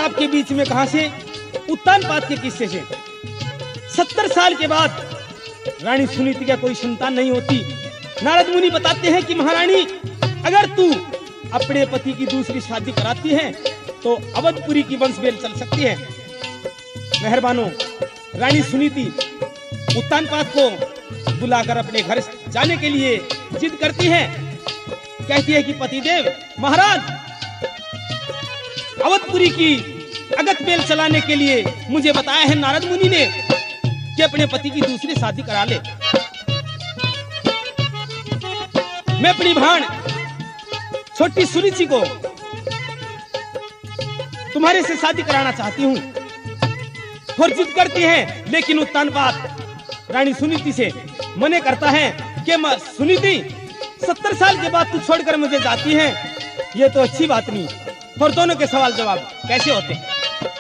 आपके बीच में कहां से? उत्तानपाद के किस्से से। 70 साल के बाद रानी सुनीति का कोई संतान नहीं होती। नारद मुनि बताते हैं कि महारानी, अगर तू अपने पति की दूसरी शादी कराती है तो अवधपुरी की वंशवेल चल सकती है। मेहरबानो, रानी सुनीति उत्तानपाद को बुलाकर अपने घर जाने के लिए जिद करती है। कहती है कि पतिदेव महाराज, अवधपुरी की अगत बेल चलाने के लिए मुझे बताया है नारद मुनि ने कि अपने पति की दूसरी शादी करा ले। मैं अपनी भाण छोटी सुनीति को तुम्हारे से शादी कराना चाहती हूँ और जिद करती है, लेकिन उत्तानपाद रानी सुनीति से मने करता है कि सुनीति 70 साल के बाद तू छोड़कर मुझे जाती है, ये तो अच्छी बात नहीं। और दोनों के सवाल जवाब कैसे होते हैं?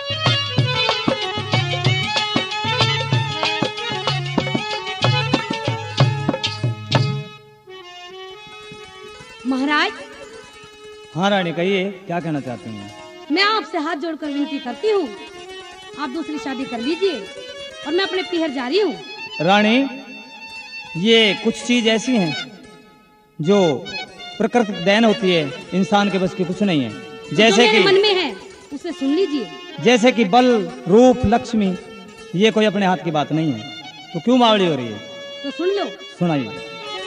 महाराज। हाँ रानी, कहिए क्या कहना चाहती हैं? मैं आपसे हाथ जोड़कर विनती करती हूँ, आप दूसरी शादी कर लीजिए और मैं अपने पीहर जा रही हूँ। रानी, ये कुछ चीज ऐसी हैं जो प्रकृति देन होती है, इंसान के बस की कुछ नहीं है। जैसे कि मन में है उसे सुन लीजिए। जैसे कि बल, रूप, लक्ष्मी, ये कोई अपने हाथ की बात नहीं है। तो क्यों मावड़ी हो रही है? तो सुन लो। सुनाइए।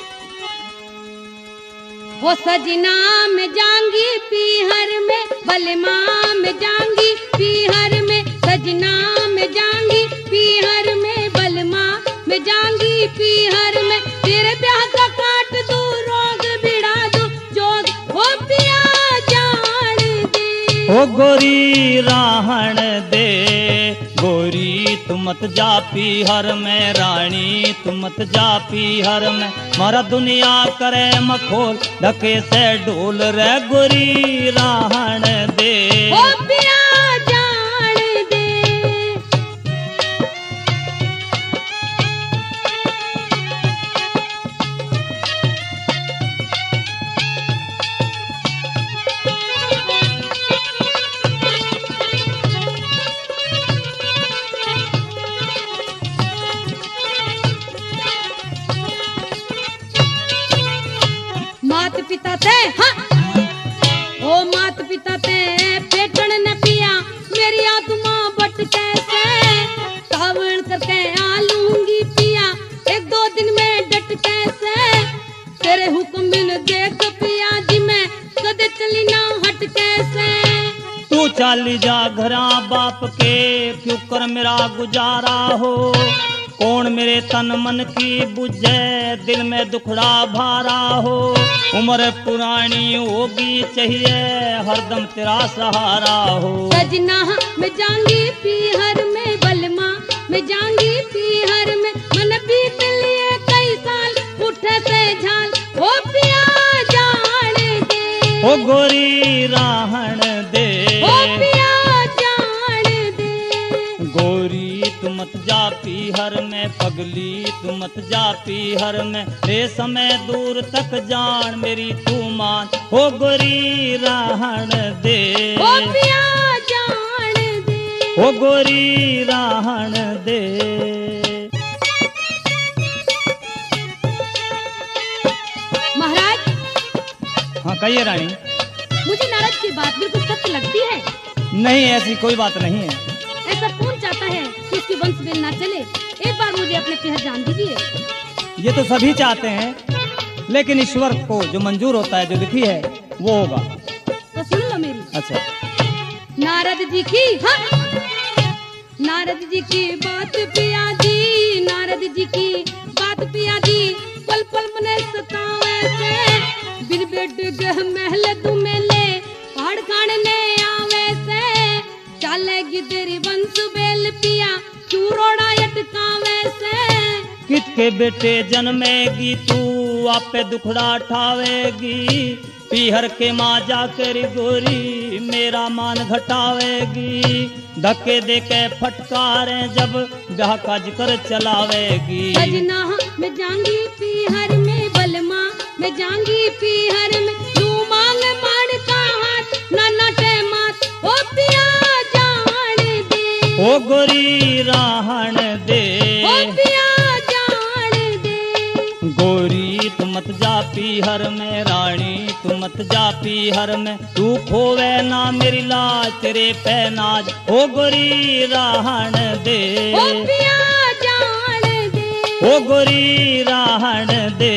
वो सजना में जांगी पीहर में, बलमा में जांगी पीहर में, सजना में जांगी पीहर में, बलमा में जांगी पीहर में, तेरे ब्याह का काट दू, रोग बिड़ा दू, जोग हो पिया जान दे। ओ गोरी राहण दे, गोरी तू मत जा पीहर में, रानी तू मत जा पीहर में, मारा दुनिया करे मखोल, ढके से ढोल रे, गोरी राहण दे। ओ पिया जान दे। मात पिता थे, हाँ ओ मात पिता थे पेटन न पिया, मेरी आत्मा बट कैसे कावड़ करके आलूंगी पिया, एक दो दिन में डट कैसे, तेरे हुक्म बिन देख पिया जी मैं कदे चली ना हट कैसे। तू चाली जा घरा बाप के, क्यों कर मेरा गुजारा हो, कौन मेरे तन मन की बुझे, दिल में दुखड़ा भारा हो, उम्र पुरानी होगी चाहिए, हरदम तेरा सहारा हो। सजना मैं जाऊंगी पीहर में, बलमा मैं जाऊंगी पीहर में, मन बीत लिए कई साल उठे से झाल, ओ पिया जान दे। ओ गोरी राहण दे, ओ पिया जान दे। गोरी तू मत जा पीहर में, पगली तू मत जा पीहर में, रे समय दूर तक जान मेरी तू मान, हो गोरी राहण दे। ओ पिया जान दे। हो गोरी राहण दे। महाराज। हाँ कहिए रानी। मुझे नारद की बात बिल्कुल सत्य लगती है। नहीं, ऐसी कोई बात नहीं है। ऐसा कौन चाहता है कि इसकी वंशवेल ना चले? एक बार मुझे अपने पीहर जान दीजिए। ये तो सभी चाहते हैं, लेकिन ईश्वर को जो मंजूर होता है, जो लिखी है वो होगा। तो सुन लो मेरी। अच्छा। नारद जी की, हाँ नारद जी की बात पिया जी, नारद जी की बात पिया जी, पल पल मने सतावे से, बिन बेड गह महल दुमेले, पहाड़ खाने आवे से, चालेगी तेरी वंशवेल पिया, चूरोड़ा अटकावे से। कित के बेटे जन्मेगी तू, आपे दुखड़ा ठावेगी, पीहर के माँ जाकर गोरी मेरा मान घटावेगी, धक्के दे के फटकारे जब ब्याह का जिक्र चलावेगी। सजना मैं जाऊंगी पीहर में, बलमा मैं जाऊंगी पीहर में, तू मांग मान का हाथ ना नटे मात, ओ पिया जा ओ गोरी रहन दे ओ पिया जान दे। गोरी तू मत जा पीहर में, रानी तू मत जा पीहर में, तू खोवे ना मेरी लाज तेरे पे नाज, ओ गोरी रहन दे ओ पिया जान दे। ओ गोरी रहन दे।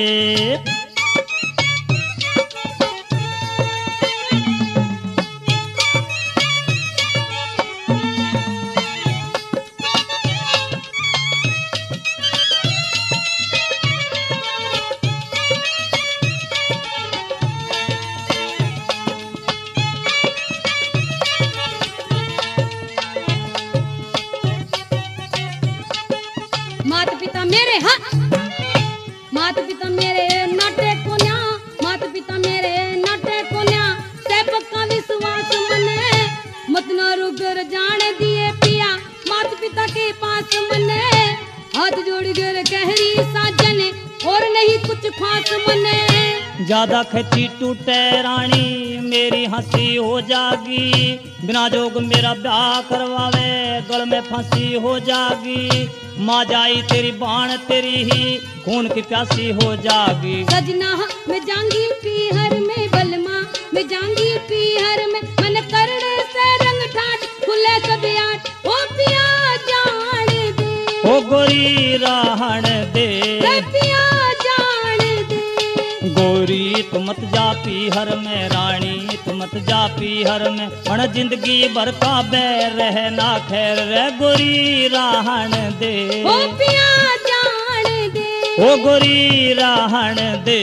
माता पिता मेरे हाँ, माता पिता मेरे नाटे कोन्या, माता पिता मेरे नाटे कोन्या, से पक्का विश्वास मने, मत न रुकर जाने दिए पिया, माता पिता के पास मने, हाथ जोड़ कर कहरी साजन, और नहीं कुछ खास मने। ज्यादा खची टूटे रानी मेरी हंसी हो जागी, बिना जोग मेरा ब्याह करवावे गल में फांसी हो जागी, माँ जाई तेरी बाण तेरी ही खून की प्यासी हो जागी। सजना मैं जाऊंगी पीहर में, बलमा मैं जाऊंगी पीहर में, मन करने से रंग ठाट खुले सब आठ, ओ पिया जान दे ओ गोरी रहन दे रे पिया जान दे। गोरी तू मत जा पीहर में, रानी तू मत जा पीहर में, मन जिंदगी भर का बैर रहे ना खैर रे गोरी रहन दे ओ पिया जान दे। ओ गोरी रहन दे।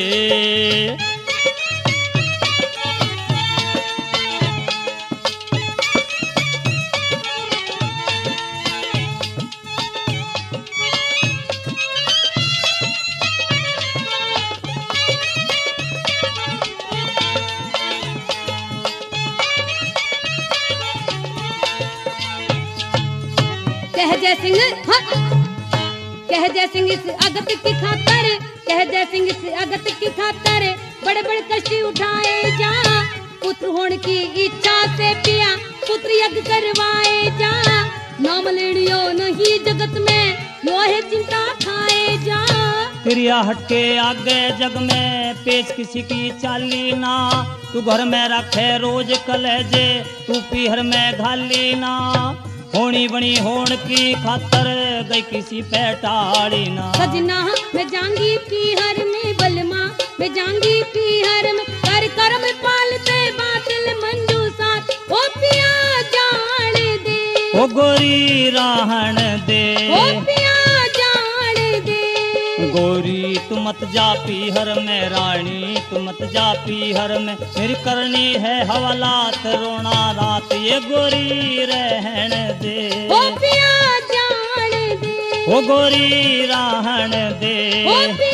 कह जय सिंह हाँ, कह जय सिंह इस अगत की खातर, कह जय सिंह इस अगत की खातर, बड़े बड़े कष्ट उठाए जा, पुत्र होने की इच्छा से पिया पुत्र यज्ञ करवाए जा, नाम लेड़ियो नहीं जगत में लोहे चिंता खाए जा। क्रिया हटके आगे जग में पेच किसी की चाली ना, तू घर में रखे रोज कलेजे तू पीहर में घाली ना, होनी बनी होन की खातर गई किसी पे टाड़ी ना। सजना मैं जाऊंगी पीहर में, बलमा मैं जाऊंगी पीहर में, कर कर्म पालते बातिल मंजू साथ, ओ पिया जान दे ओ गोरी रहन दे ओ पिया जान दे। गोरी तू मत जा पीहर में, रानी तू मत जा पीहर में, मेरी करनी है हवालात रोना रात, ये गोरी रहन दे ओ पिया जान दे ओ गोरी रहन दे। ओ पिया